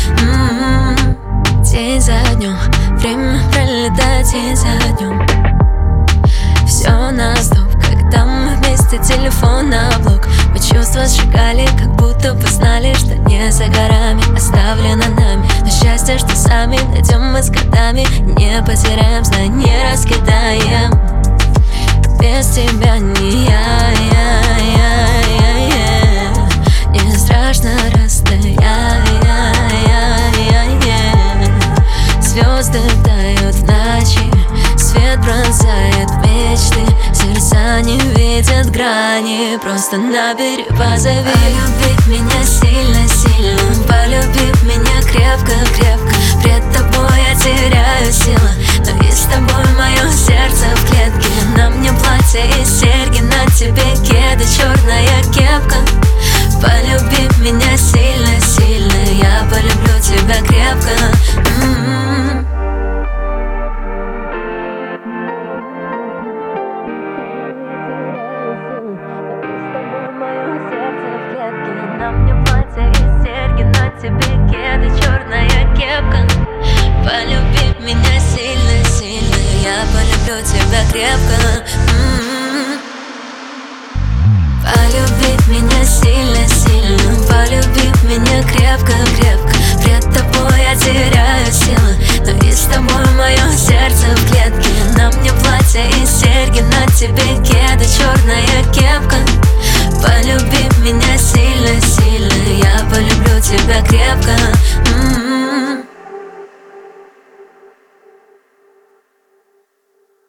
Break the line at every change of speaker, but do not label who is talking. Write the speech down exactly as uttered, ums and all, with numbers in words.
М-м-м. День за днем, время пролетает день за днем. Все на стоп, когда мы вместе, телефон на блок. Мы чувства сжигали, как будто бы знали, что не за горами, оставлено нами. Но счастье, что сами найдем мы с годами, не потеряем, знай, не раскидаем. Без тебя не я, я, я, я, я. Не страшно расстояние, я, я, я. Звезды тают в ночи, свет пронзает мечты, сердца не видят грани. Просто набери, позови. Полюбить меня сильно-сильно, полюбив меня крепко-крепко. Пред тобой я теряю силы, но и с тобой мое сердце в клетке. На мне платье и серьги, на тебе кеды, черная кепка. Полюбив меня сильно-сильно, я полюблю тебя крепко. М-м-м. На мне платье и серьги, на тебе кеды, черная кепка. Полюбив меня сильно-сильно, я полюблю тебя крепко. М-м-м. Полюбив меня сильно-сильно, полюбив меня крепко-крепко. Пред тобой я теряю силы, но и с тобой мое сердце в клетке. На мне платье и серьги, на тебе кеды, черная кепка. Полюбив меня сильно-сильно, я полюблю тебя крепко.